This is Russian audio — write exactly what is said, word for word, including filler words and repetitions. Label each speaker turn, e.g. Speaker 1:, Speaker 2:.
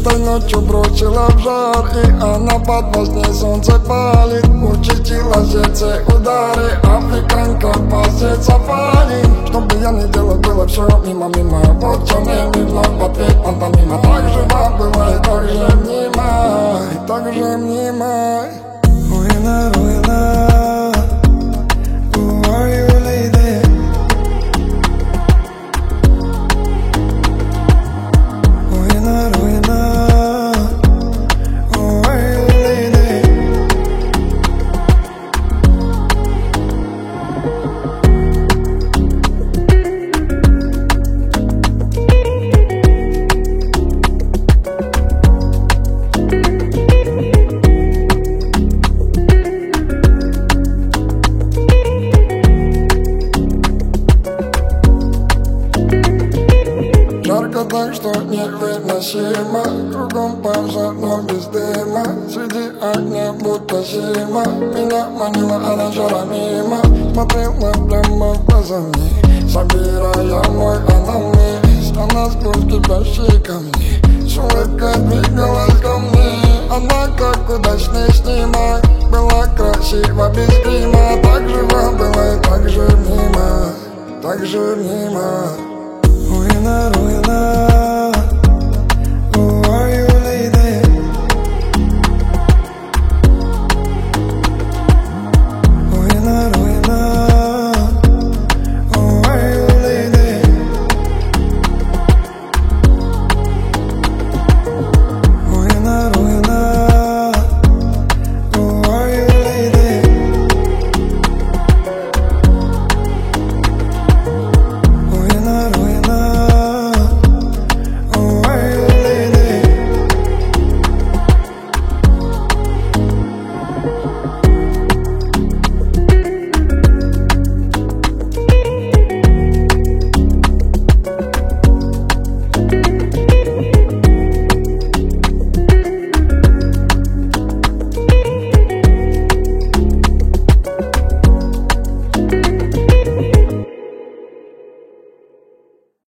Speaker 1: Этой ночью бросила в жар, и она под воздней солнце палит. Участила сердце удары, африканка пасет сафари. Что бы я ни делал, было все мимо-мимо. Вот все не вновь в ответ пантомима. Так жива была и так же мнима, и так же мнима.
Speaker 2: Руина, руина, who are you, lady? Руина, руина, who are you, lady?
Speaker 1: Жарко так, что невыносимо. Кругом пожар, но без дыма. Среди огня будто зима. Меня манила она жара мимо. Смотрела прямо в глаза мне, собирая мой анамнез. Она сквозь кипящие камни с улыбкой двигалась ко мне. Она как удачный снимок, была красива без грима. Так жива была и так же мимо, так же мимо.